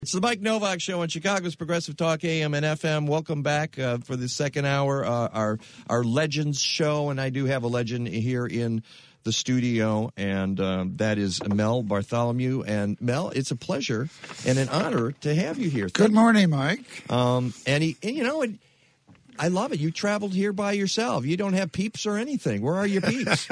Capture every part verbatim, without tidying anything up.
It's the Mike Novak Show on Chicago's Progressive Talk A M and F M. Welcome back uh, for the second hour, uh, our our Legends show. And I do have a legend here in the studio, and um, that is Mel Bartholomew. And Mel, it's a pleasure and an honor to have you here. Thank Good morning, Mike. Um, and, he, and, you know, it, I love it. You traveled here by yourself. You don't have peeps or anything. Where are your peeps?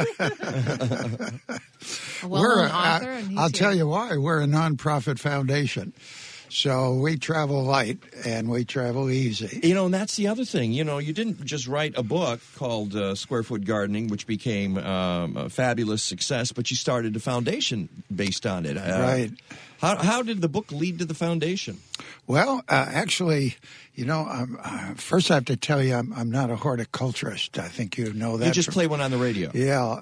A We're, well-known author. And he's I'll here. tell you why. We're a nonprofit foundation. So we travel light and we travel easy. You know, and that's the other thing. You know, you didn't just write a book called uh, Square Foot Gardening, which became um, a fabulous success, but you started a foundation based on it. Uh, Right. How, how did the book lead to the foundation? Well, uh, actually, you know, I'm, uh, first I have to tell you I'm, I'm not a horticulturist. I think you know that. You just from- play one on the radio. Yeah,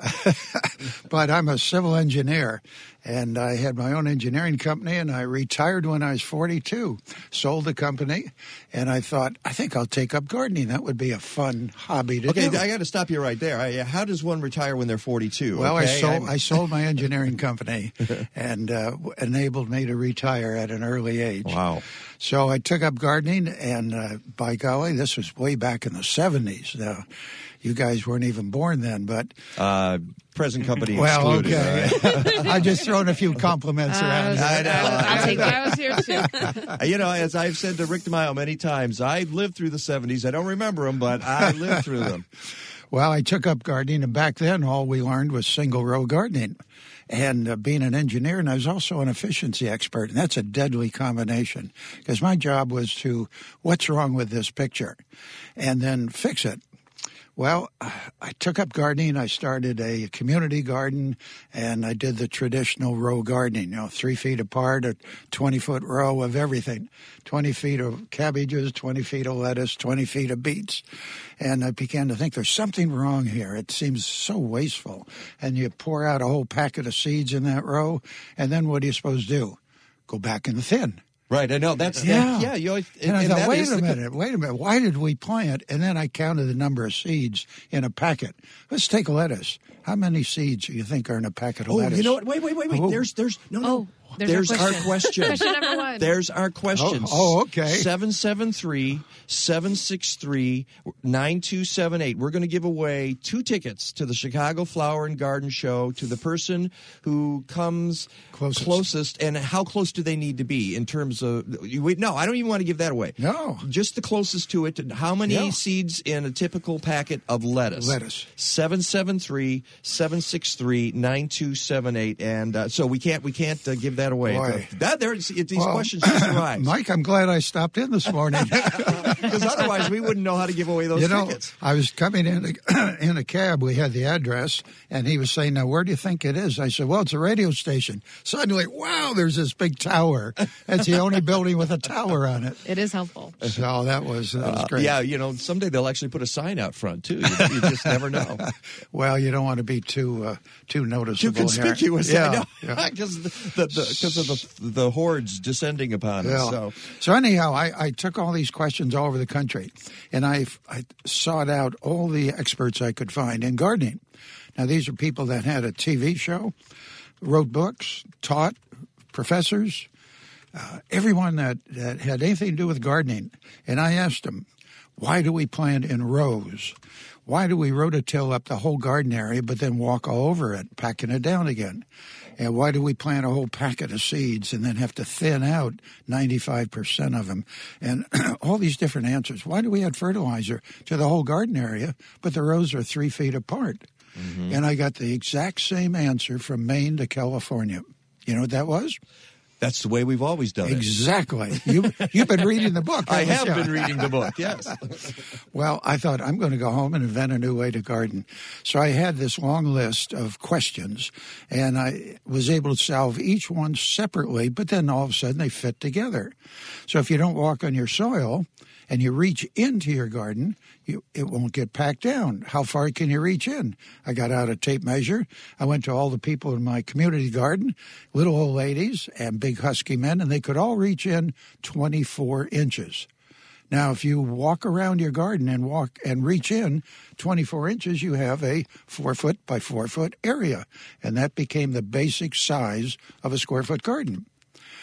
but I'm a civil engineer, and I had my own engineering company, and I retired when I was forty-two, sold the company, and I thought, I think I'll take up gardening. That would be a fun hobby to Okay, do. I got to stop you right there. I, how does one retire when they're forty-two? Well, I okay? sold I'm- I sold my engineering company, and uh, w- enabled me to retire at an early age. Wow. So I took up gardening, and uh, by golly, this was way back in the seventies. Now, you guys weren't even born then, but Uh, present company well, excluded. okay. right? I just thrown a few compliments Uh, around. I know. I'll take it. I was here too. You know, as I've said to Rick DeMaio many times, I've lived through the seventies. I don't remember them, but I lived through them. Well, I took up gardening, and back then all we learned was single row gardening. And uh, being an engineer, and I was also an efficiency expert, and that's a deadly combination because my job was to, what's wrong with this picture, and then fix it. Well, I took up gardening. I started a community garden, and I did the traditional row gardening, you know, three feet apart, a twenty-foot row of everything, twenty feet of cabbages, twenty feet of lettuce, twenty feet of beets. And I began to think there's something wrong here. It seems so wasteful. And you pour out a whole packet of seeds in that row, and then what are you supposed to do? Go back in the thin. Right, I know. That's Yeah. that, yeah. You always, And I and thought, that wait is a the- minute, wait a minute. Why did we plant? And then I counted the number of seeds in a packet. Let's take lettuce. How many seeds do you think are in a packet of Oh, lettuce? you know what? Wait, wait, wait, wait. Oh. There's, there's, no, no. Oh, there's our our question. question. Question number one. There's our question. Oh, oh, okay. seven seven three, seven six three, nine two seven eight. We're going to give away two tickets to the Chicago Flower and Garden Show to the person who comes Closest. closest. And how close do they need to be in terms of... You, wait, no, I don't even want to give that away. No. Just the closest to it. How many Yeah. seeds in a typical packet of lettuce? Lettuce. seven seven three, seven six three, nine two seven eight. And uh, so we can't we can't uh, give that away. Boy. That there, it's, it, these Well, questions just arise. Mike, I'm glad I stopped in this morning. Because otherwise we wouldn't know how to give away those you know, tickets. I was coming in a, in a cab. We had the address, and he was saying, now, where do you think it is? I said, well, it's a radio station. Suddenly, wow, there's this big tower. That's the only building with a tower on it. It is helpful. So that was, that was Uh, great. yeah, you know, someday they'll actually put a sign out front, too. You, you just never know. Well, you don't want to be too uh, too Too noticeable here. conspicuous, Yeah, I know. yeah. Because the, the, the, 'cause of the, the hordes descending upon us. Yeah. So. So anyhow, I, I took all these questions all over the country, and I, I sought out all the experts I could find in gardening. Now, these are people that had a T V show, wrote books, taught, professors, uh, everyone that, that had anything to do with gardening. And I asked them, why do we plant in rows? Why do we rototill up the whole garden area but then walk all over it, packing it down again? And why do we plant a whole packet of seeds and then have to thin out ninety-five percent of them? And all these different answers. Why do we add fertilizer to the whole garden area, but the rows are three feet apart? Mm-hmm. And I got the exact same answer from Maine to California. You know what that was? That's the way we've always done it. Exactly. You, you've been reading the book. I haven't have you? been reading the book, yes. Well, I thought I'm going to go home and invent a new way to garden. So I had this long list of questions, and I was able to solve each one separately, but then all of a sudden they fit together. So if you don't walk on your soil and you reach into your garden, you, it won't get packed down. How far can you reach in? I got out a tape measure. I went to all the people in my community garden, little old ladies and big husky men, and they could all reach in twenty-four inches. Now, if you walk around your garden and walk and reach in twenty-four inches, you have a four foot by four foot area. And that became the basic size of a square foot garden.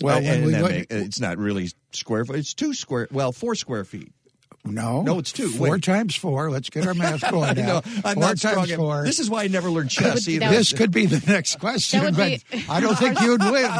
Well, Uh, when and we that look, make- it's not really square foot. It's two square. Well, four square feet. no, No, it's two. Four Wait. times four. Let's get our math going now. No, I'm four not strong. times at- four. This is why I never learned chess would- either. that would- This could be the next question, would but be- I don't think you'd win.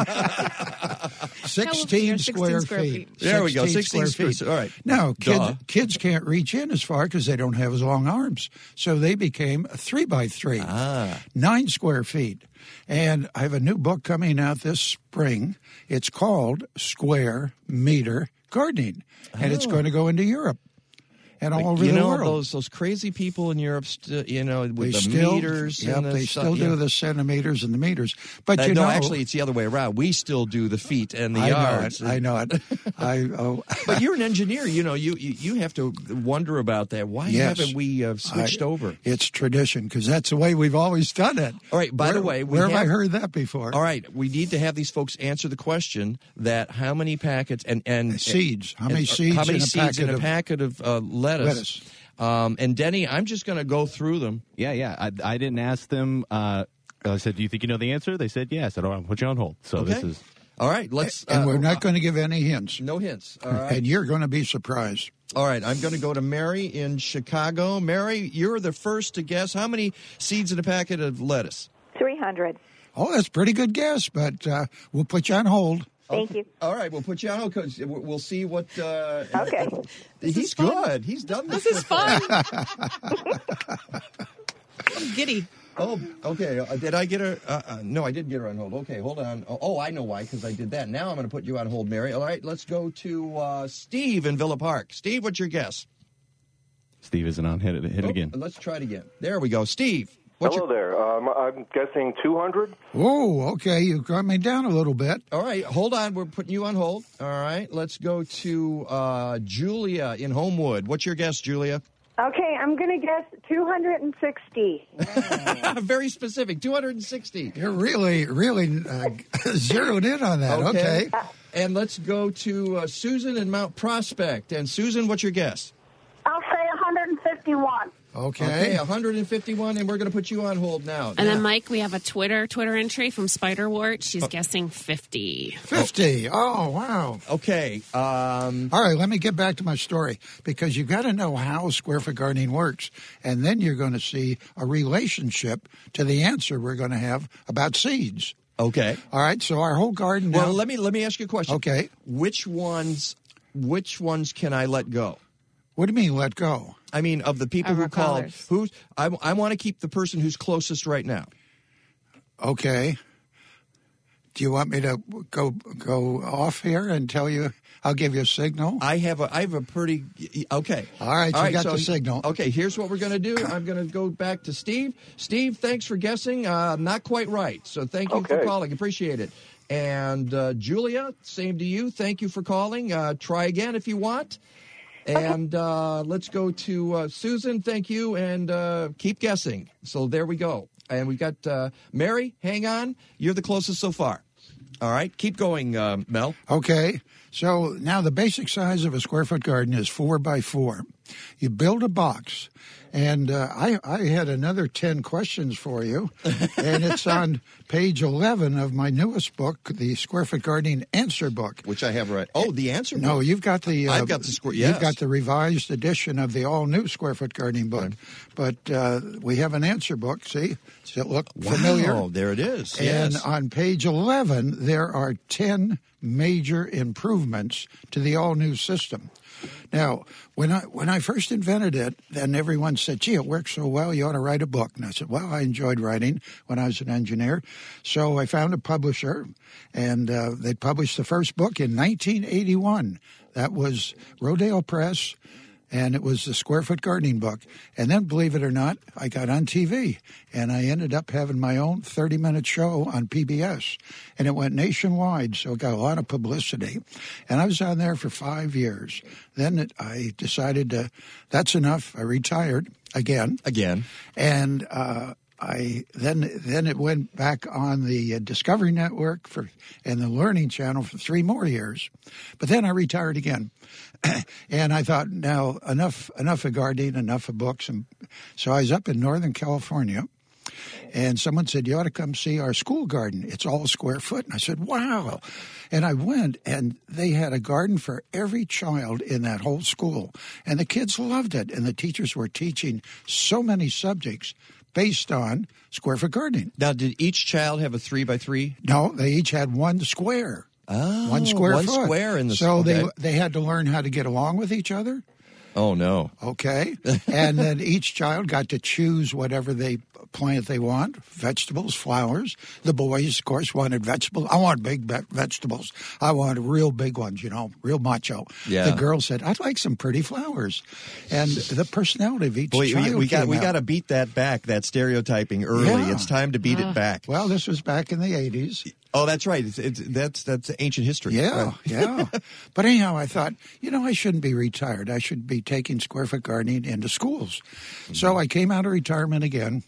sixteen, You're square, sixteen square feet. feet. There we go, sixteen square feet. All right. No, Duh. kids, kids can't reach in as far because they don't have as long arms. So they became a three by three, Ah. nine square feet. And I have a new book coming out this spring. It's called Square Meter Gardening, and it's Oh. going to go into Europe and all over you the know world. those those crazy people in Europe, st- you know, with They the still, meters. yep, and the they stuff, still yeah. do the centimeters and the meters. But Uh, you no, know, actually, it's the other way around. We still do the feet and the I yards. know it. I know it. I oh, But you're an engineer. You know, you you, you have to wonder about that. Why Yes. haven't we uh, switched I- over? It's tradition because that's the way we've always done it. All right, by where, the way, we where have I have- heard that before? All right, we need to have these folks answer the question that how many packets and and Seeds. How and- many seeds How many in a seeds in packet a of- packet of uh, lettuce? Lettuce. Um, and Denny, I'm just going to go through them. Yeah, yeah. I, I didn't ask them. Uh, I said, "Do you think you know the answer?" They said, "Yeah." I said, "All right, I'll put you on hold." So Okay. this is All right, let's. and uh, we're not going to give any hints. No hints. All right. And you're going to be surprised. All right, I'm going to go to Mary in Chicago. Mary, you're the first to guess. How many seeds in a packet of lettuce? three hundred. Oh, that's a pretty good guess, but uh, we'll put you on hold. Thank you. All right, we'll put you on hold because we'll see what. Uh, Okay. He's is fun. good. He's done this. This is before. fun. I'm giddy. Oh, okay. Uh, did I get her? Uh, uh, no, I did get her on hold. Okay, hold on. Oh, oh I know why, because I did that. Now I'm going to put you on hold, Mary. All right, let's go to uh, Steve in Villa Park. Steve, what's your guess? Steve isn't on. Hit it. Hit it Oh, again. Let's try it again. There we go. Steve, what's Hello your... there. Um, I'm guessing two hundred. Oh, okay. You got me down a little bit. All right, hold on. We're putting you on hold. All right, let's go to uh, Julia in Homewood. What's your guess, Julia? Okay, I'm going to guess two hundred sixty. Very specific, two hundred sixty. You're really, really uh, zeroed in on that. Okay. And let's go to uh, Susan in Mount Prospect. And Susan, what's your guess? I'll say one hundred fifty-one. Okay. Okay, one hundred fifty-one, and we're going to put you on hold now. And then, Mike, we have a Twitter Twitter entry from Spiderwort. She's guessing fifty. fifty. Oh, wow. Okay. Um, All right, let me get back to my story because you got to know how square foot gardening works, and then you're going to see a relationship to the answer we're going to have about seeds. okay. All right, so our whole garden now. Well, let me let me ask you a question. Okay. Which ones which ones can I let go? What do you mean, let go? I mean, of the people Of who our called, callers. who's I, I want to keep the person who's closest right now. Okay. Do you want me to go go off here and tell you? I'll give you a signal. I have a I have a pretty okay. All right, you got the signal. Okay, here's what we're going to do. I'm going to go back to Steve. Steve, thanks for guessing. Uh, not quite right. So thank you for Okay. calling. Appreciate it. And uh, Julia, same to you. Thank you for calling. Uh, try again if you want. And uh, let's go to uh, Susan. Thank you, and uh, keep guessing. So there we go. And we got uh, Mary. Hang on. You're the closest so far. All right, keep going, uh, Mel. Okay. So now the basic size of a square foot garden is four by four. You build a box, and uh, I, I had another ten questions for you, and it's on page eleven of my newest book, the Square Foot Gardening Answer Book. Which I have right. Oh, the answer. No, book. you've got the. Uh, I've got the square- yes. You've got the revised edition of the all-new Square Foot Gardening book, but uh, we have an answer book. See, does it look familiar? Wow, there it is. And yes. on page eleven, there are ten major improvements to the all-new system. Now, when I when I first invented it, then everyone said, gee, it works so well, you ought to write a book. And I said, well, I enjoyed writing when I was an engineer. So I found a publisher, and uh, they published the first book in nineteen eighty-one. That was Rodale Press, and it was the Square Foot Gardening book. And then, believe it or not, I got on T V, and I ended up having my own thirty-minute show on P B S, and it went nationwide, so it got a lot of publicity. And I was on there for five years. Then it, I decided to, that's enough. I retired again. Again. And uh, I then then it went back on the uh, Discovery Network for and the Learning Channel for three more years, but then I retired again, and I thought, now enough enough of gardening, enough of books, and so I was up in Northern California, And someone said, you ought to come see our school garden. It's all square foot. And I said, wow. And I went, and they had a garden for every child in that whole school. And the kids loved it. And the teachers were teaching so many subjects based on square foot gardening. Now, did each child have a three by three? No, they each had one square. Oh, one square one foot. square in the So okay. they they had to learn how to get along with each other. Oh, no. Okay. And then each child got to choose whatever they plant they want, vegetables, flowers. The boys, of course, wanted vegetables. I want big ve- vegetables. I want real big ones, you know, real macho. Yeah. The girls said, I'd like some pretty flowers. And the personality of each Boy, child we, we got came we out. got to beat that back, that stereotyping early. Yeah. It's time to beat it back. Well, this was back in the eighties. Oh, that's right. It's, it's, that's that's ancient history. Yeah, Right. yeah. But anyhow, I thought, you know, I shouldn't be retired. I should be taking square foot gardening into schools. Mm-hmm. So I came out of retirement again,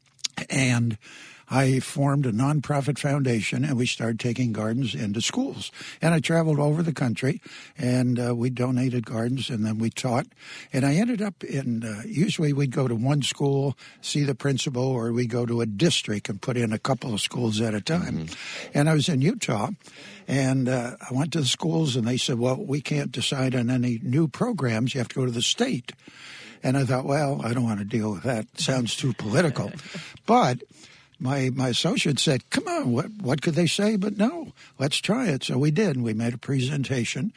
and I formed a nonprofit foundation, and we started taking gardens into schools. And I traveled over the country, and uh, we donated gardens, and then we taught. And I ended up in, uh, usually we'd go to one school, see the principal, or we go to a district and put in a couple of schools at a time. Mm-hmm. And I was in Utah, and uh, I went to the schools, and they said, well, we can't decide on any new programs. You have to go to the state. And I thought, well, I don't want to deal with that. It sounds too political. But my my associate said, come on, what what could they say? But no, let's try it. So we did, and we made a presentation.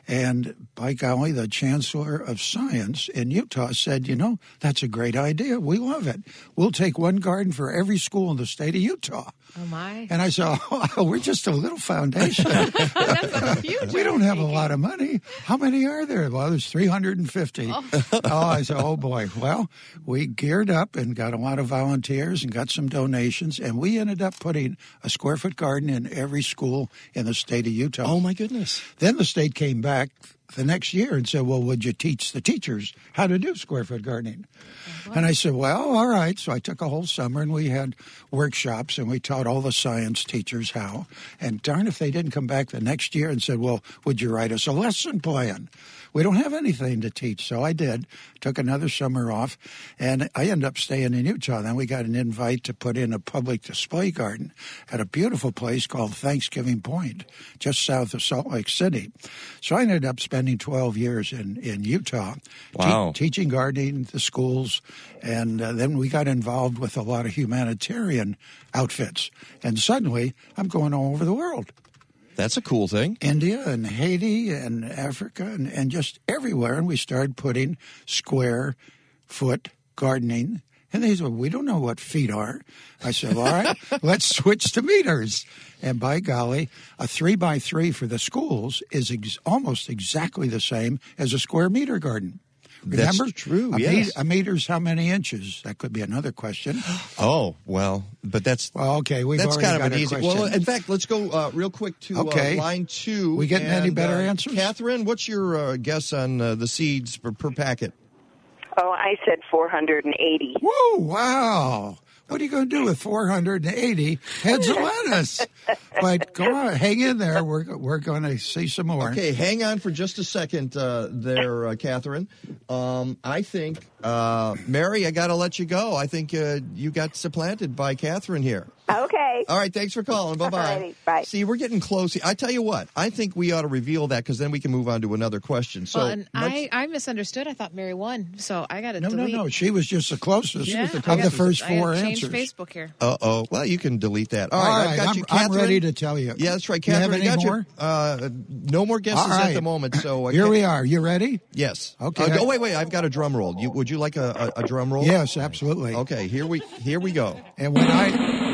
And by golly, the chancellor of science in Utah said, you know, that's a great idea. We love it. We'll take one garden for every school in the state of Utah. Oh, my. And I said, oh, we're just a little foundation. That's so huge. We don't have a lot of money. How many are there? Well, there's three hundred fifty. Oh. oh, I said, oh, boy. Well, we geared up and got a lot of volunteers and got some donations, and we ended up putting a square-foot garden in every school in the state of Utah. Oh, my goodness. Then the state came back the next year and said, well, would you teach the teachers how to do square-foot gardening? Oh, and I said, well, all right. So I took a whole summer, and we had workshops, and we taught all the science teachers how. And darn if they didn't come back the next year and said, well, would you write us a lesson plan? We don't have anything to teach. So I did, took another summer off, and I ended up staying in Utah. Then we got an invite to put in a public display garden at a beautiful place called Thanksgiving Point, just south of Salt Lake City. So I ended up spending twelve years in, in Utah, wow. te- teaching gardening, the schools, and uh, then we got involved with a lot of humanitarian outfits. And suddenly, I'm going all over the world. That's a cool thing. India and Haiti and Africa and, and just everywhere. And we started putting square foot gardening. And they said, well, we don't know what feet are. I said, all right, let's switch to meters. And by golly, a three by three for the schools is ex- almost exactly the same as a square meter garden. Remember? That's true, a yes. Meter, a meter's how many inches? That could be another question. Oh, well, but that's well, okay. We've that's already kind of got an a easy. question. Well, in fact, let's go uh, real quick to Okay. uh, line two. We getting any And, better uh, answers? Catherine, what's your uh, guess on uh, the seeds per, per packet? Oh, I said four hundred eighty. Whoa, wow. What are you going to do with four hundred eighty heads of lettuce? But go on, hang in there. We're we're going to see some more. Okay, hang on for just a second uh, there, uh, Catherine. Um, I think, uh, Mary, I got to let you go. I think uh, you got supplanted by Catherine here. Okay. All right, thanks for calling. Bye-bye. Alrighty, bye. See, we're getting close. I tell you what, I think we ought to reveal that because then we can move on to another question. So well, and let's- I, I misunderstood. I thought Mary won, so I got to No, no, delete. no. She was just the closest Yeah, of I the got- first I gotta four change answers. Facebook here. Uh-oh. Well, you can delete that. All All right, right, I've got I'm, you, I'm Catherine. ready to tell you. Yeah, that's right, You have Catherine. any I got more? you. Uh, no more guesses All right. at the moment. So uh, Here Ca- we are. You ready? Yes. Okay. Uh, oh, wait, wait. I've got a drum roll. You, would you like a, a, a drum roll? Yes, absolutely. Okay. Here we here we go. And when I...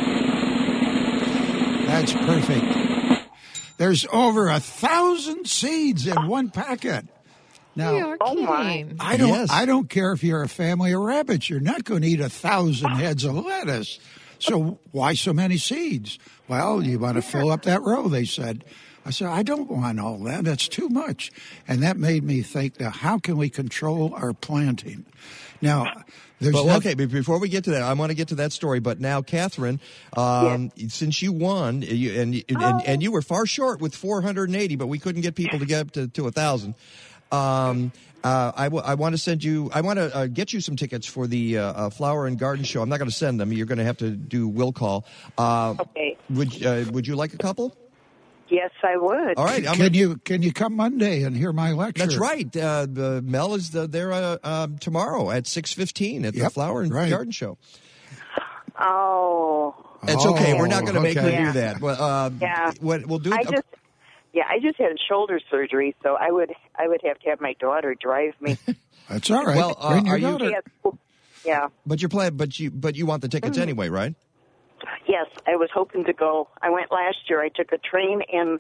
That's perfect. There's over a thousand seeds in one packet. Now, You are Oh, my. kidding. I don't. Yes. I don't care if you're a family of rabbits. You're not going to eat a thousand heads of lettuce. So why so many seeds? Well, you want to fill up that row. They said. I said I don't want all that. That's too much. And that made me think. Now, how can we control our planting? Now, there's But, not- okay, but before we get to that, I want to get to that story. But now, Catherine, um, since you won, you, and, and, and and you were far short with four hundred eighty, but we couldn't get people to get up to, to one thousand. Um, uh, I, w- I want to send you. I want to uh, get you some tickets for the uh, uh, Flower and Garden Show. I'm not going to send them. You're going to have to do will call. Uh, Okay. Would uh, Would you like a couple? Yes, I would. All right. I'm Can gonna- you can you come Monday and hear my lecture? That's right. Uh, the, Mel is the, there uh, um, tomorrow at six fifteen at the Yep, Flower and right. Garden Show. Oh. It's okay. We're not going to make her okay. do Yeah. that. Well, uh, Yeah. What we'll do? I just, yeah, I just had shoulder surgery, so I would, I would have to have my daughter drive me. That's all right. Well, uh, Bring your are you- daughter. Yes. Yeah. But you're playing. But you but you want the tickets Mm. anyway, right? Yes, I was hoping to go. I went last year. I took a train and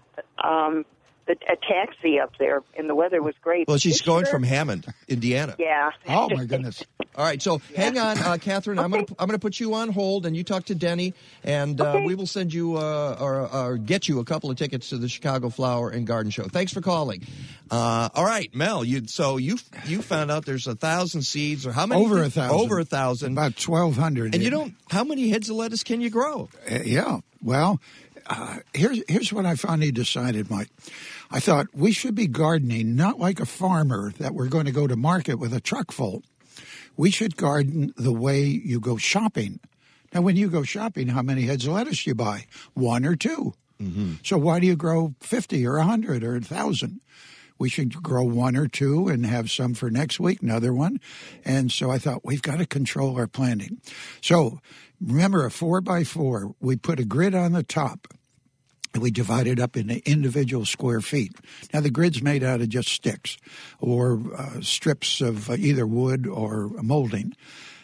um, the, a taxi up there, and the weather was great. Well, she's This going year- from Hammond, Indiana. Yeah. Oh my goodness. All right, so hang on, uh, Catherine. I'm going to I'm going to put you on hold, and you talk to Denny, and uh, Okay. we will send you uh, or, or get you a couple of tickets to the Chicago Flower and Garden Show. Thanks for calling. Uh, all right, Mel. You so you you found out there's a thousand seeds, or how many? Over a thousand. Over a thousand. About twelve hundred. And you don't. How many heads of lettuce can you grow? Uh, yeah. Well, uh, here's here's what I finally decided, Mike. I thought we should be gardening not like a farmer that we're going to go to market with a truck full. We should garden the way you go shopping. Now, when you go shopping, how many heads of lettuce do you buy? One or two. Mm-hmm. So why do you grow fifty or one hundred or one thousand? We should grow one or two and have some for next week, another one. And so I thought, we've got to control our planting. So remember, a four by four, we put a grid on the top. And we divide it up into individual square feet. Now, the grid's made out of just sticks or uh, strips of uh, either wood or molding.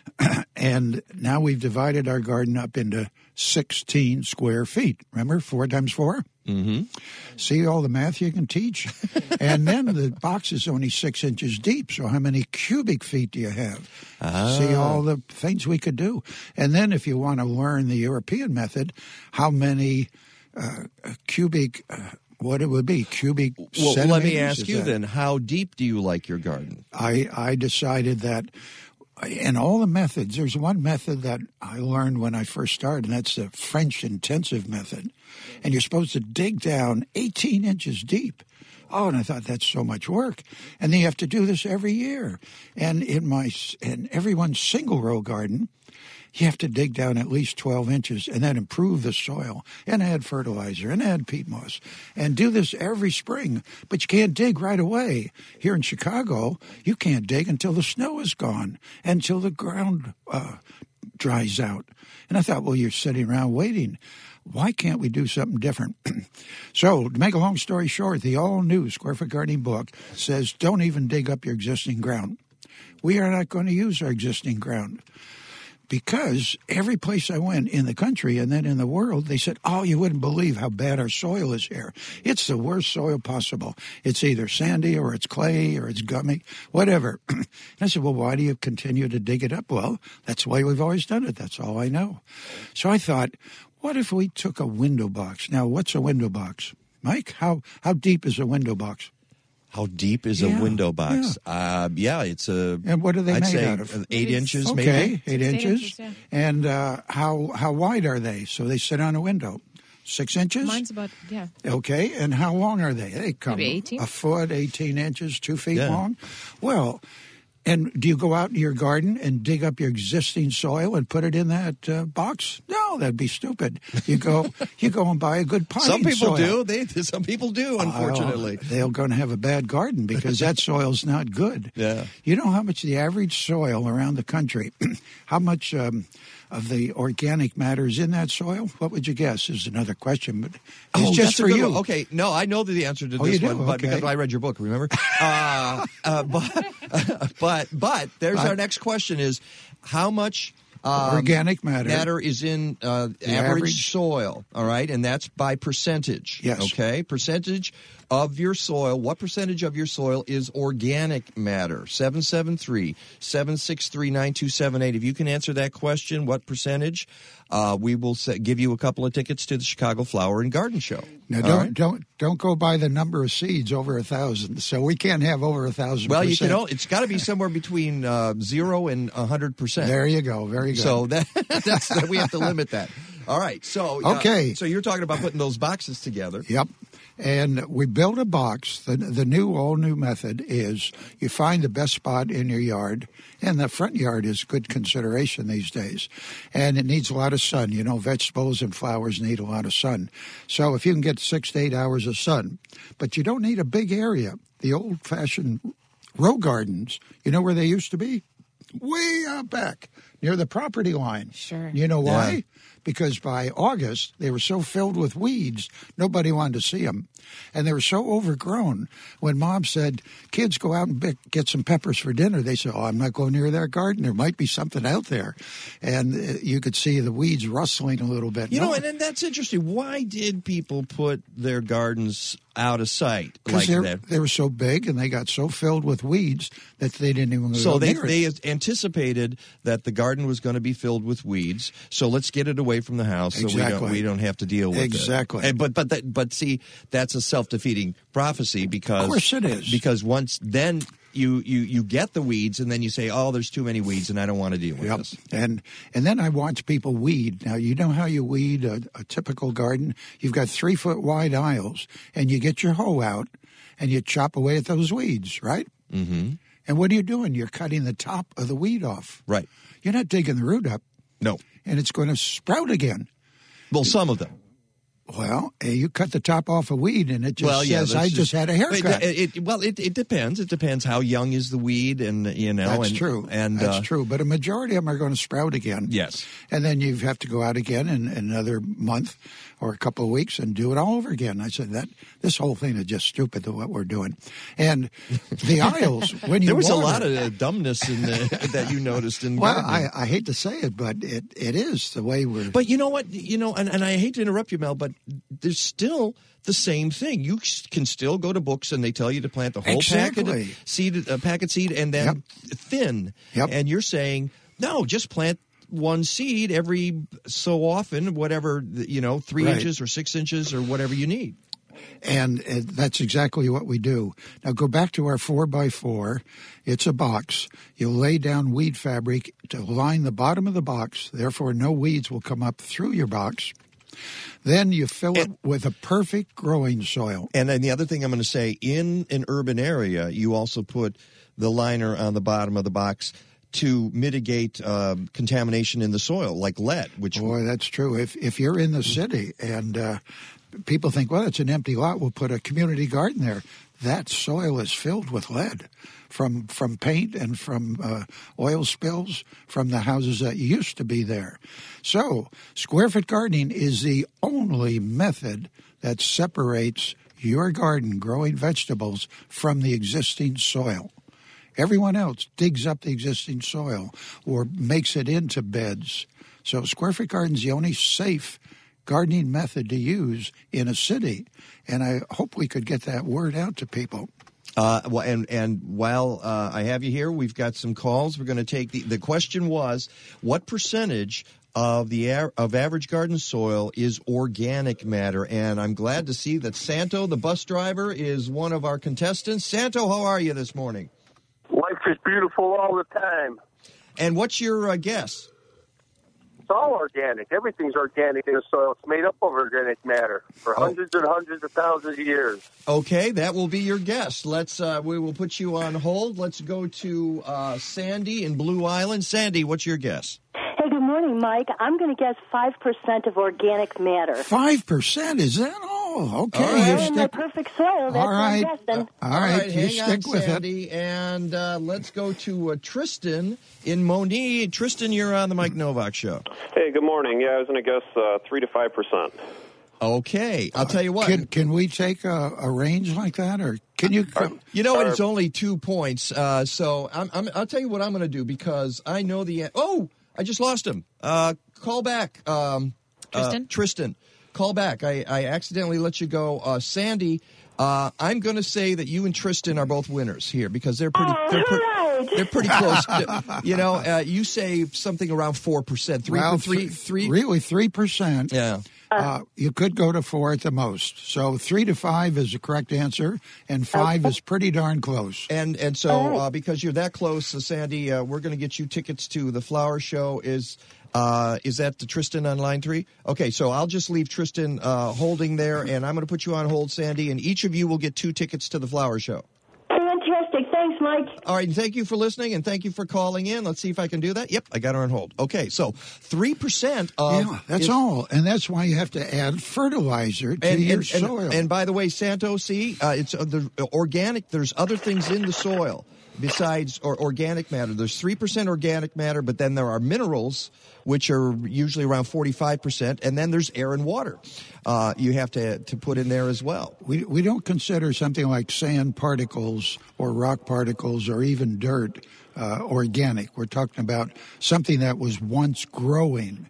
And now we've divided our garden up into sixteen square feet. Remember, four times four? Mm-hmm. See all the math you can teach? And then the box is only six inches deep, so how many cubic feet do you have? Ah. See all the things we could do. And then if you want to learn the European method, how many uh, cubic, uh, what it would be, cubic Well, centimeters? let me ask is you that? then: how deep do you like your garden? I, I decided that in all the methods, there's one method that I learned when I first started, and that's the French intensive method. And you're supposed to dig down eighteen inches deep. Oh, and I thought that's so much work. And then you have to do this every year. And in my in everyone's single row garden, you have to dig down at least twelve inches and then improve the soil and add fertilizer and add peat moss and do this every spring. But you can't dig right away. Here in Chicago, you can't dig until the snow is gone, until the ground uh, dries out. And I thought, well, you're sitting around waiting. Why can't we do something different? So, to make a long story short, the all-new Square Foot Gardening book says don't even dig up your existing ground. We are not going to use our existing ground. Because every place I went in the country and then in the world, they said, oh, you wouldn't believe how bad our soil is here. It's the worst soil possible. It's either sandy or it's clay or it's gummy, whatever. And I said, well, why do you continue to dig it up? Well, that's the way we've always done it. That's all I know. So I thought, what if we took a window box? Now, what's a window box? Mike, how, how deep is a window box? How deep is Yeah, a window box? Yeah, uh, yeah it's a. And what are they I'd made say out of? eight inches, Okay, maybe. eight Six, eight inches. inches, yeah. And uh, how how wide are they? So they sit on a window. Six inches? Mine's about, yeah. Okay, and how long are they? They come Maybe eighteen? a foot, eighteen inches, two feet Yeah. long. Well, and do you go out in your garden and dig up your existing soil and put it in that uh, box? No, that'd be stupid. You go, you go and buy a good potting Some people soil. do. They some people do. Unfortunately, Oh, they're going to have a bad garden because that soil's not good. Yeah. You know how much the average soil around the country, how much um, of the organic matter is in that soil? What would you guess is another question, but it's Oh, just that's a for good you. one. Okay, no, I know the answer to Oh, this you do? one, but Okay. because I read your book, remember? uh, uh, but, but, but there's our next question: is how much um, Organic matter. matter is in uh, average, average. soil? All right, and that's by percentage. Yes. Okay, percentage of your soil. What percentage of your soil is organic matter? seven seven three, seven six three, nine two seven eight. If you can answer that question, what percentage? Uh, we will sa- give you a couple of tickets to the Chicago Flower and Garden Show. Now All don't right? don't don't go by the number of seeds over a thousand. So we can't have over a thousand. Well, you can. percent. o- It's got to be somewhere between uh, zero and a hundred percent. There you go. Very good. So that that's that we have to limit that. All right. So uh, Okay. So you're talking about putting those boxes together. Yep. And we built a box. The, the new, all-new method is you find the best spot in your yard, and the front yard is good consideration these days. And it needs a lot of sun. You know, vegetables and flowers need a lot of sun. So if you can get six to eight hours of sun, but you don't need a big area. The old-fashioned row gardens, you know where they used to be? Way out back, near the property line. Sure. You know why? Yeah. Because by August, they were so filled with weeds, nobody wanted to see them. And they were so overgrown. When Mom said, kids, go out and get some peppers for dinner, they said, oh, I'm not going near that garden. There might be something out there. And uh, you could see the weeds rustling a little bit. You no, know, and, and that's interesting. Why did people put their gardens out of sight like that? They were so big and they got so filled with weeds that they didn't even So go they near they it. anticipated that the garden was going to be filled with weeds. So let's get it away from the house so we don't Exactly. we don't have to deal with Exactly. it. And, but but that, but see, that's a self-defeating prophecy because Of course it is. Because once then you you you get the weeds and then you say, oh, there's too many weeds and I don't want to deal with Yep. this. And and then I watch people weed. Now, you know how you weed a, a typical garden? You've got three-foot wide aisles, and you get your hoe out, and you chop away at those weeds, right? Mm-hmm. And what are you doing? You're cutting the top of the weed off. Right. You're not digging the root up, No. and it's going to sprout again. Well, some of them. Well, eh, you cut the top off a weed, and it just well, yeah, says, that's I just had a haircut. It, it, well, it, it depends. It depends how young is the weed, and you know. That's and, true. And That's uh, true. But a majority of them are going to sprout again. Yes. And then you have to go out again in, in another month or a couple of weeks and do it all over again. I said that this whole thing is just stupid, to what we're doing. And the aisles, when you There was water, a lot of uh, dumbness in the, that you noticed in well, gardening. I, I hate to say it, but it, it is the way we're. But you know what? You know, and, and I hate to interrupt you, Mel, but there's still the same thing. You s- can still go to books and they tell you to plant the whole Exactly. packet seed, uh, packet seed, and then Yep. thin. Yep. And you're saying no, just plant one seed every so often, whatever you know, three Right. inches or six inches or whatever you need. And uh, that's exactly what we do. Now go back to our four by four. It's a box. You'll lay down weed fabric to line the bottom of the box. Therefore, no weeds will come up through your box. Then you fill it with a perfect growing soil. And then the other thing I'm going to say, in an urban area, you also put the liner on the bottom of the box to mitigate uh, contamination in the soil, like lead, which Boy, that's true. If if you're in the city and uh, people think, well, it's an empty lot, we'll put a community garden there. That soil is filled with lead from from paint and from uh, oil spills from the houses that used to be there. So square foot gardening is the only method that separates your garden growing vegetables from the existing soil. Everyone else digs up the existing soil or makes it into beds. So square foot garden is the only safe gardening method to use in a city. And I hope we could get that word out to people. Uh, well, and and while uh, I have you here, we've got some calls. We're going to take the the question was, what percentage of the a- of average garden soil is organic matter? And I'm glad to see that Santo, the bus driver, is one of our contestants. Santo, how are you this morning? Life is beautiful all the time. And what's your uh, guess? It's all organic. Everything's organic in the soil. It's made up of organic matter for Oh. hundreds and hundreds of thousands of years. Okay, that will be your guess. Let's uh, we will put you on hold. Let's go to uh, Sandy in Blue Island. Sandy, what's your guess? Hey, good morning, Mike. I'm going to guess five percent of organic matter. Five percent, is that all? Okay. All right. you We're in the stick, perfect soil. That's all what right. I'm guessing. all right, you hang stick on, with it. Sandy, and uh, let's go to uh, Tristan in Moni. Tristan, you're on the Mike Novak Show. Hey, good morning. Yeah, I was going to guess uh, three to five percent. Okay, I'll tell you what. Can, can we take a, a range like that? Or can you... You know what? It's only two points. Uh, so I'm, I'm, I'll tell you what I'm going to do because I know the. an- Oh, I just lost him. Uh, call back, um, Tristan? Uh, Tristan, call back. I, I accidentally let you go. Uh, Sandy, uh, I'm going to say that you and Tristan are both winners here because they're pretty. Oh, they're, pre- right. they're pretty close. To, you know, uh, you say something around four percent. Three, well, three, th- three. Really, three percent. Yeah. Uh, you could go to four at the most. So three to five is the correct answer, and five is pretty darn close. And and so uh, because you're that close, uh, Sandy, uh, we're going to get you tickets to the flower show. Is Uh, is that the Tristan on line three? Okay, so I'll just leave Tristan uh, holding there, and I'm going to put you on hold, Sandy, and each of you will get two tickets to the Flower Show. Fantastic. Thanks, Mike. All right, and thank you for listening, and thank you for calling in. Let's see if I can do that. Yep, I got her on hold. Okay, so three percent of... Yeah, that's is, all. And that's why you have to add fertilizer to and, your and, soil. And, and by the way, Santo, see, uh, it's uh, the organic. There's other things in the soil besides or organic matter. There's three percent organic matter, but then there are minerals, which are usually around forty-five percent, and then there's air and water uh, you have to to put in there as well. We we don't consider something like sand particles or rock particles or even dirt uh, organic. We're talking about something that was once growing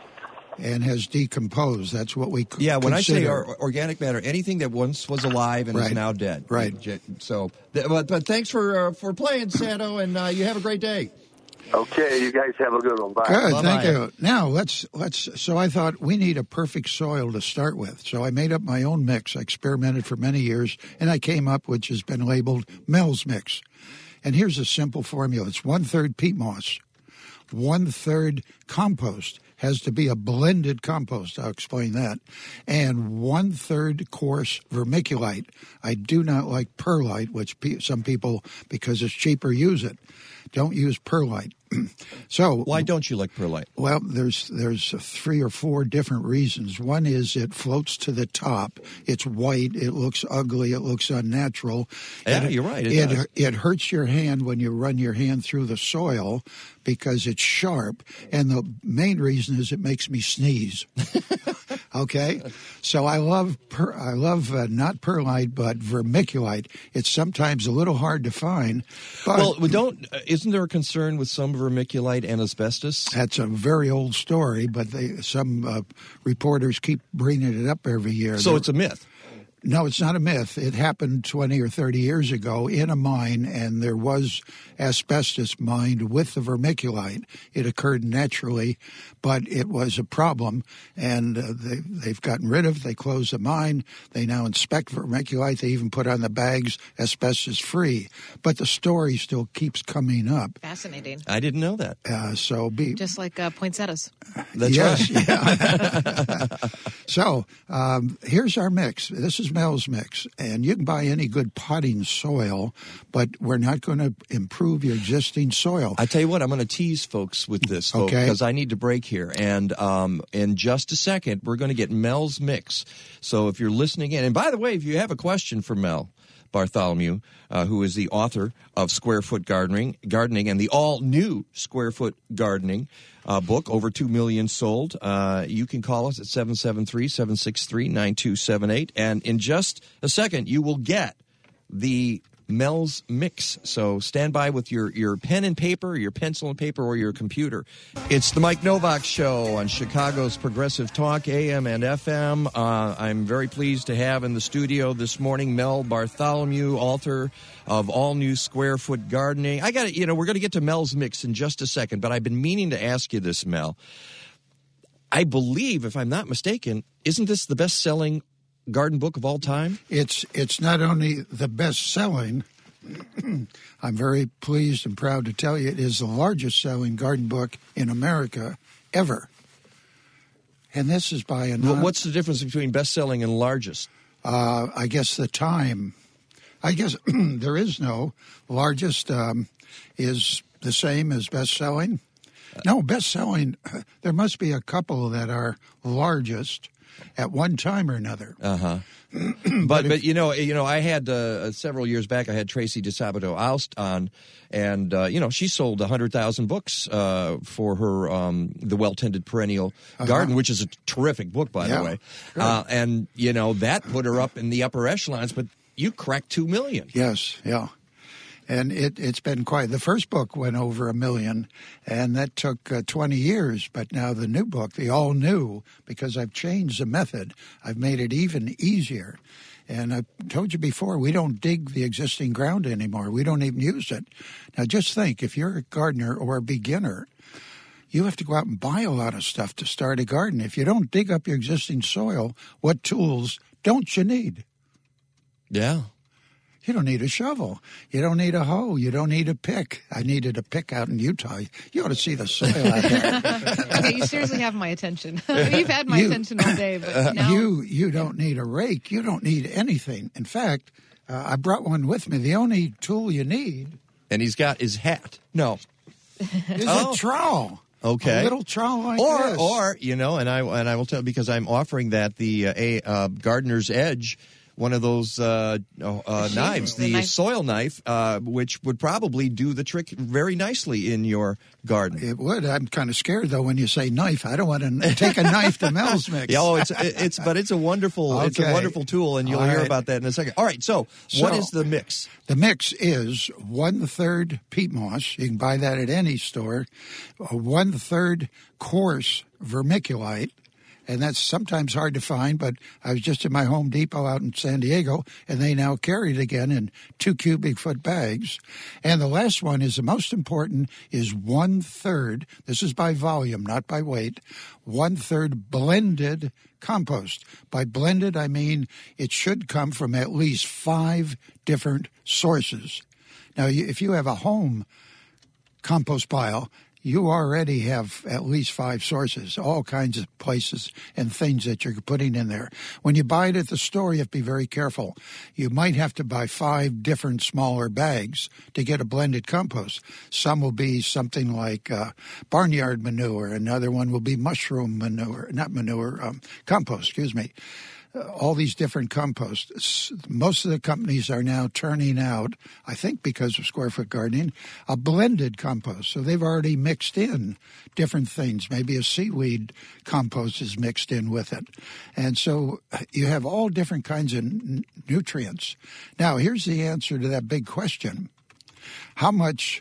and has decomposed. That's what we c- Yeah, when consider. I say or, organic matter, anything that once was alive and Right. is now dead. Right. So, th- but, but thanks for uh, for playing, Santo, and uh, you have a great day. Okay, you guys have a good one. Bye. Good, Bye-bye. thank you. Now let's let's. So I thought we need a perfect soil to start with. So I made up my own mix. I experimented for many years, and I came up, which has been labeled Mel's Mix. And here's a simple formula: it's one third peat moss, one third compost. Has to be a blended compost. I'll explain that. And one third coarse vermiculite. I do not like perlite, which pe- some people, because it's cheaper, use it. Don't use perlite. So Why don't you like perlite? well, there's there's three or four different reasons. One is it floats to the top. It's white. It looks ugly. It looks unnatural. Yeah, It- you're right, it It does. it hurts your hand when you run your hand through the soil because it's sharp. And the main reason is it makes me sneeze. Okay, so I love per, I love uh, not perlite but vermiculite. It's sometimes a little hard to find. But Well, we don't. Uh, isn't there a concern with some vermiculite and asbestos? That's a very old story, but they, some uh, reporters keep bringing it up every year. So They're- it's a myth. No, it's not a myth. It happened twenty or thirty years ago in a mine, and there was asbestos mined with the vermiculite. It occurred naturally, but it was a problem, and uh, they, they've gotten rid of it. They closed the mine. They now inspect vermiculite. They even put on the bags asbestos-free. But the story still keeps coming up. Fascinating. I didn't know that. Uh, so be Just like uh, poinsettias. That's yes, right. yeah. So um, here's our mix. This is Mel's Mix, and you can buy any good potting soil, but we're not going to improve your existing soil. I tell you what, I'm going to tease folks with this, folks, Okay. because I need to break here. And um, in just a second, we're going to get Mel's Mix. So if you're listening in, and by the way, if you have a question for Mel Bartholomew, uh, who is the author of Square Foot Gardening, Gardening, and the all-new Square Foot Gardening uh, book, over two million sold, uh, you can call us at seven seven three, seven six three, nine two seven eight. And in just a second, you will get the Mel's Mix. So stand by with your, your pen and paper, your pencil and paper, or your computer. It's the Mike Novak Show on Chicago's Progressive Talk, A M and F M. Uh, I'm very pleased to have in the studio this morning Mel Bartholomew, author of All New Square Foot Gardening. I got to, you know, we're going to get to Mel's Mix in just a second, but I've been meaning to ask you this, Mel. I believe, if I'm not mistaken, isn't this the best-selling garden book of all time? It's it's not only the best selling. I'm very pleased and proud to tell you it is the largest selling garden book in America ever. And this is by a Well, non, what's the difference between best-selling and largest? uh, I guess the time. I guess there is no largest um, is the same as best selling. No, best selling. There must be a couple that are largest at one time or another. Uh-huh. but but you know you know I had uh, several years back I had Tracy DeSabato Alst on, and uh, you know she sold a hundred thousand books uh, for her um, The Well-Tended Perennial Garden, which is a terrific book, by Yeah, the way. good. Uh, and you know that put her up in the upper echelons. But you cracked two million. Yes, yeah. And it, it's been quite, the first book went over a million, and that took uh, twenty years. But now the new book, the all new, because I've changed the method, I've made it even easier. And I told you before, we don't dig the existing ground anymore. We don't even use it. Now just think, if you're a gardener or a beginner, you have to go out and buy a lot of stuff to start a garden. If you don't dig up your existing soil, what tools don't you need? Yeah. You don't need a shovel. You don't need a hoe. You don't need a pick. I needed a pick out in Utah. You ought to see the soil out there. Okay, you seriously have my attention. You've had my You- attention all day, but now You you don't need a rake. You don't need anything. In fact, uh, I brought one with me. The only tool you need And he's got his hat. No. is Oh. a trowel. Okay. A little trowel like or this. or you know, and I and I will tell because I'm offering that the uh, a uh, Gardener's Edge, one of those uh, uh, knives, The the knife. soil knife, uh, which would probably do the trick very nicely in your garden. It would. I'm kind of scared though when you say knife. I don't want to take a knife to Mel's Mix. Yeah, oh, it's it's but it's a wonderful it's a Okay. wonderful tool, and you'll All hear right. about that in a second. All right, so, what So- is the mix? The mix is one third peat moss. You can buy that at any store. A one third coarse vermiculite. And that's sometimes hard to find, but I was just in my Home Depot out in San Diego, and they now carry it again in two cubic foot bags. And the last one is the most important, is one third, this is by volume, not by weight, one third blended compost. By blended, I mean it should come from at least five different sources. Now, you- if you have a home compost pile, you already have at least five sources, all kinds of places and things that you're putting in there. When you buy it at the store, you have to be very careful. You might have to buy five different smaller bags to get a blended compost. Some will be something like uh, barnyard manure. Another one will be mushroom manure, not manure, um, compost, excuse me. Uh, all these different composts. S- Most of the companies are now turning out, I think because of square foot gardening, a blended compost. So they've already mixed in different things. Maybe a seaweed compost is mixed in with it. And so uh, you have all different kinds of n- nutrients. Now, here's the answer to that big question. How much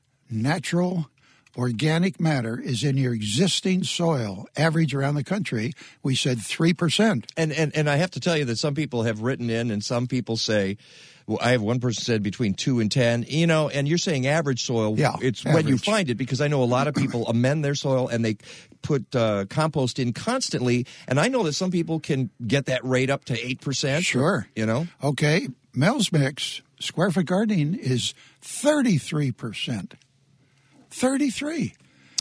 natural organic matter is in your existing soil, average around the country? We said three percent. And, and and I have to tell you that some people have written in, and some people say, well, I have one person said between two and ten. You know, and you're saying average soil. Yeah, it's when you average. find it, because I know a lot of people amend their soil and they put uh, compost in constantly, and I know that some people can get that rate up to eight percent. Sure. You know. Okay, Mel's Mix, square foot gardening is thirty-three percent. thirty-three.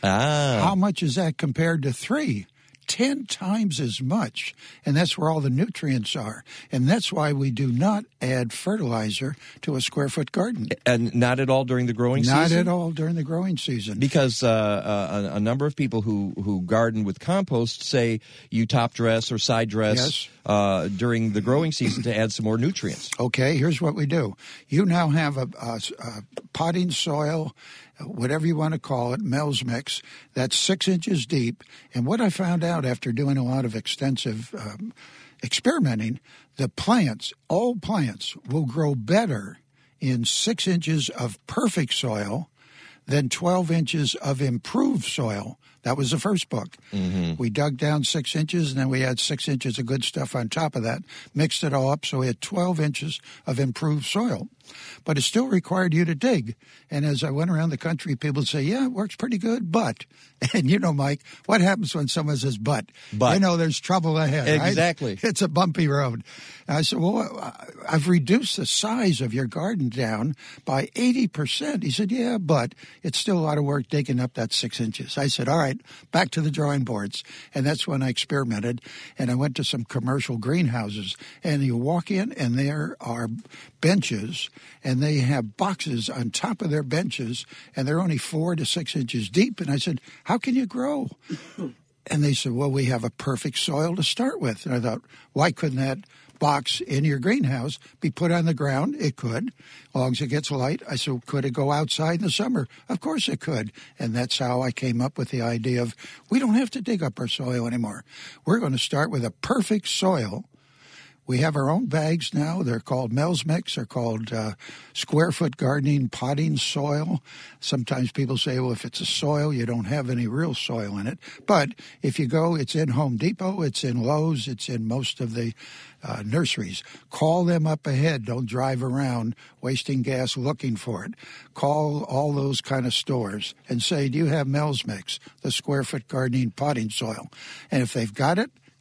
Ah. How much is that compared to three? Ten times as much. And that's where all the nutrients are. And that's why we do not add fertilizer to a square foot garden. And not at all during the growing Not season? at all during the growing season. Because uh, uh, a, a number of people who, who garden with compost say you top dress or side dress Yes. uh, during the growing season to add some more nutrients. Okay, here's what we do. You now have a, a, a potting soil, whatever you want to call it, Mel's Mix, that's six inches deep. And what I found out after doing a lot of extensive um, experimenting, the plants, all plants, will grow better in six inches of perfect soil than twelve inches of improved soil. That was the first book. Mm-hmm. We dug down six inches, and then we had six inches of good stuff on top of that, mixed it all up, so we had twelve inches of improved soil. But it still required you to dig. And as I went around the country, people would say, yeah, it works pretty good, but. And you know, Mike, what happens when someone says but? But. You know there's trouble ahead, right? Exactly. It's a bumpy road. And I said, well, I've reduced the size of your garden down by eighty percent. He said, yeah, but it's still a lot of work digging up that six inches. I said, all right, back to the drawing boards. And that's when I experimented. And I went to some commercial greenhouses. And you walk in, and there are benches, and they have boxes on top of their benches, and they're only four to six inches deep. And I said, how can you grow? And they said, well, we have a perfect soil to start with. And I thought, why couldn't that box in your greenhouse be put on the ground? It could, as long as it gets light. I said, could it go outside in the summer? Of course it could. And that's how I came up with the idea of we don't have to dig up our soil anymore. We're going to start with a perfect soil. We have our own bags now. They're called Mel's Mix. They're called uh, Square Foot Gardening Potting Soil. Sometimes people say, well, if it's a soil, you don't have any real soil in it. But if you go, it's in Home Depot, it's in Lowe's, it's in most of the uh, nurseries. Call them up ahead. Don't drive around wasting gas looking for it. Call all those kind of stores and say, do you have Mel's Mix, the Square Foot Gardening Potting Soil? And if they've got it,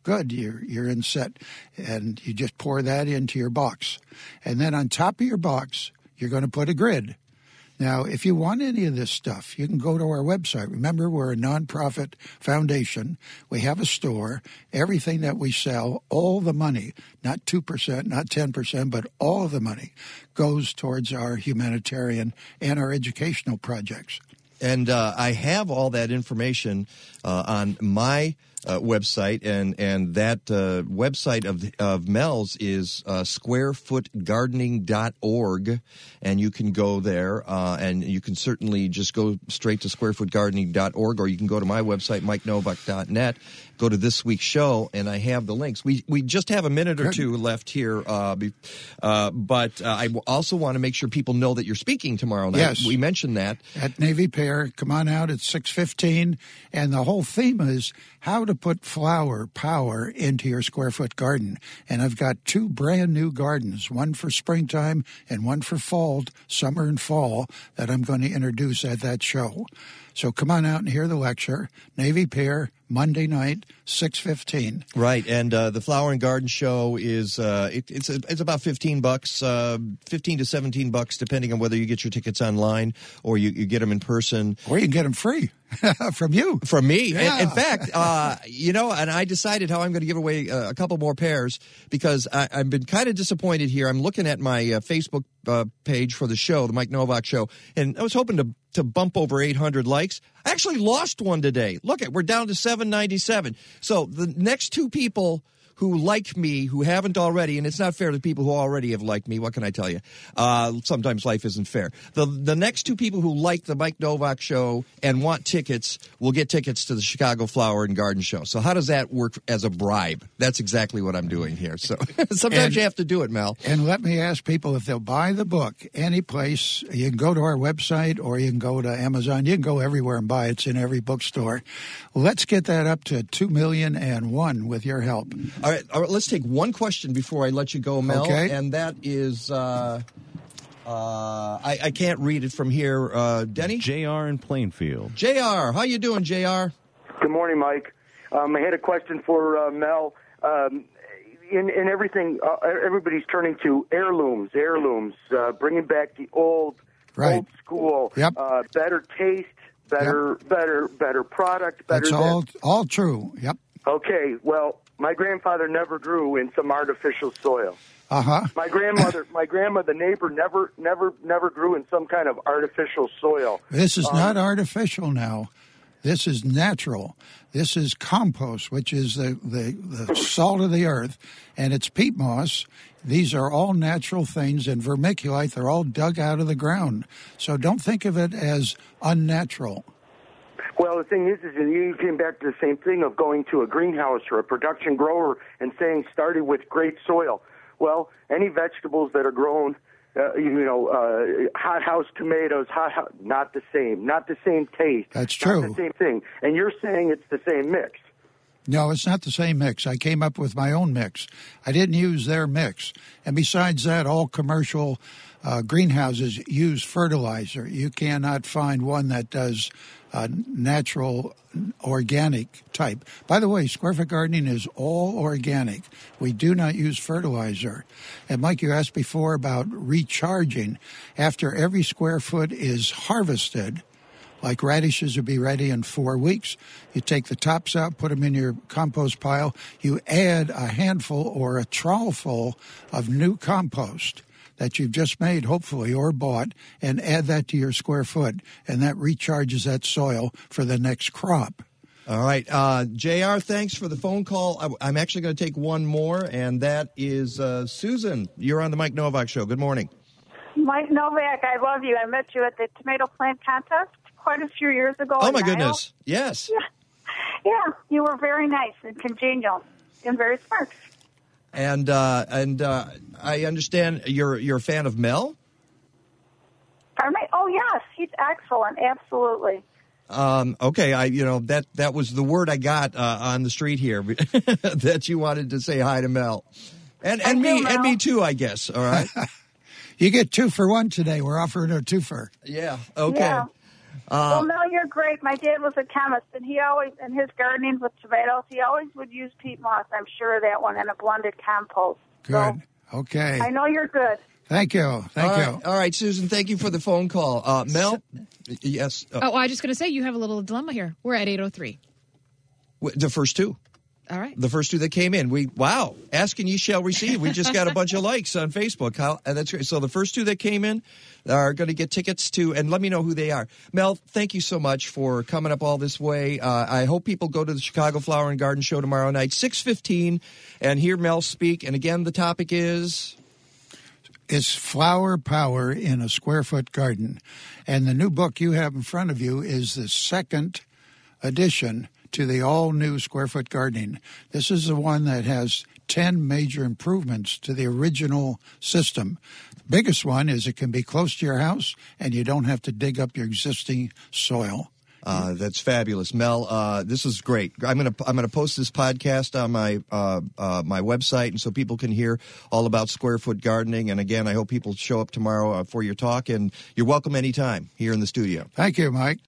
good. You're you're in set, and you just pour that into your box, and then on top of your box, you're going to put a grid. Now, if you want any of this stuff, you can go to our website. Remember, we're a nonprofit foundation. We have a store. Everything that we sell, all the money, not two percent, not ten percent, but all of the money goes towards our humanitarian and our educational projects. And uh, I have all that information uh, on my uh, website, and and that uh, website of of Mel's is uh, square foot gardening dot org, and you can go there, uh, and you can certainly just go straight to square foot gardening dot org, or you can go to my website, mike novak dot net, go to this week's show, and I have the links. We we just have a minute or Good. two left here, uh, be, uh, but uh, I also want to make sure people know that you're speaking tomorrow night. Yes. We mentioned that. At Navy Pier. Come on out at six fifteen, and the whole theme is how to put flower power into your square foot garden. And I've got two brand new gardens, one for springtime and one for fall, summer and fall, that I'm going to introduce at that show. So come on out and hear the lecture. Navy Pier, Monday night, six fifteen. Right, and uh, the Flower and Garden Show is uh, it, it's it's about fifteen bucks, uh, fifteen to seventeen bucks, depending on whether you get your tickets online or you, you get them in person, or you can get them free from you, from me. Yeah. In, in fact, uh, you know, and I decided how I'm going to give away a, a couple more pairs because I, I've been kind of disappointed here. I'm looking at my uh, Facebook uh, page for the show, the Mike Novak Show, and I was hoping to to bump over eight hundred likes. I actually lost one today. Look at, we're down to seven ninety-seven. So the next two people who like me, who haven't already, and it's not fair to people who already have liked me. What can I tell you? Uh, sometimes life isn't fair. The the next two people who like the Mike Novak Show and want tickets will get tickets to the Chicago Flower and Garden Show. So how does that work as a bribe? That's exactly what I'm doing here. So sometimes and, you have to do it, Mel. And let me ask people, if they'll buy the book any place, you can go to our website or you can go to Amazon. You can go everywhere and buy it. It's in every bookstore. Let's get that up to two million and one with your help. All right, all right, let's take one question before I let you go, Mel. Okay. And that is, uh, uh, I, I can't read it from here. Uh, Denny? J R in Plainfield. J R, how you doing, J R? Good morning, Mike. Um, I had a question for uh, Mel. Um, in, in everything, uh, everybody's turning to heirlooms, heirlooms, uh, bringing back the old, right. old school, yep. uh, better taste, better, yep. better, better product. Better That's all, all true. Yep. Okay, well, my grandfather never grew in some artificial soil. Uh-huh. My grandmother, my grandma, the neighbor, never, never, never grew in some kind of artificial soil. This is um, not artificial now. This is natural. This is compost, which is the, the, the salt of the earth, and it's peat moss. These are all natural things, and vermiculite, they're all dug out of the ground. So don't think of it as unnatural. Well, the thing is, is you came back to the same thing of going to a greenhouse or a production grower and saying started with great soil. Well, any vegetables that are grown, uh, you know, uh, hothouse tomatoes, hot, not the same, not the same taste. That's true. Not the same thing. And you're saying it's the same mix. No, it's not the same mix. I came up with my own mix. I didn't use their mix. And besides that, all commercial uh, greenhouses use fertilizer. You cannot find one that does uh, natural, organic type. By the way, Square Foot Gardening is all organic. We do not use fertilizer. And Mike, you asked before about recharging. After every square foot is harvested, like radishes will be ready in four weeks. You take the tops out, put them in your compost pile. You add a handful or a trowel full of new compost that you've just made, hopefully, or bought, and add that to your square foot, and that recharges that soil for the next crop. All right. Uh, J R, thanks for the phone call. I, I'm actually going to take one more, and that is uh, Susan. You're on the Mike Novak Show. Good morning. Mike Novak, I love you. I met you at the tomato plant contest quite a few years ago. Oh, my goodness. Yes. Yeah. yeah, you were very nice and congenial and very smart. And uh, and uh, I understand you're you're a fan of Mel? Pardon me? Oh, yes. He's excellent. Absolutely. Um, okay, I you know that that was the word I got uh, on the street here that you wanted to say hi to Mel, and and me and me too, I guess. All right. You get two for one today. We're offering a twofer. Yeah. Okay. Yeah. well, Mel, you're great. My dad was a chemist, and he always, in his gardening with tomatoes, he always would use peat moss. I'm sure of that one, and a blended compost. Good. So, okay. I know you're good. Thank you. Thank All you. right. All right, Susan, thank you for the phone call. Uh, Mel? Yes. Uh, Oh, I was just going to say, you have a little dilemma here. We're at eight oh three. w- the first two. All right. The first two that came in. We wow, ask and ye shall receive. We just got a bunch of likes on Facebook. How uh, that's great. So the first two that came in are going to get tickets to, and let me know who they are. Mel, thank you so much for coming up all this way. Uh, I hope people go to the Chicago Flower and Garden Show tomorrow night, six fifteen, and hear Mel speak. And again, the topic is. It's flower power in a square foot garden. And the new book you have in front of you is the second edition to the all-new Square Foot Gardening. This is the one that has ten major improvements to the original system. The biggest one is it can be close to your house, and you don't have to dig up your existing soil. Uh, that's fabulous, Mel. Uh, this is great. I'm gonna I'm gonna post this podcast on my uh, uh, my website, and so people can hear all about square foot gardening. And again, I hope people show up tomorrow uh, for your talk. And you're welcome anytime here in the studio. Thank you, Mike.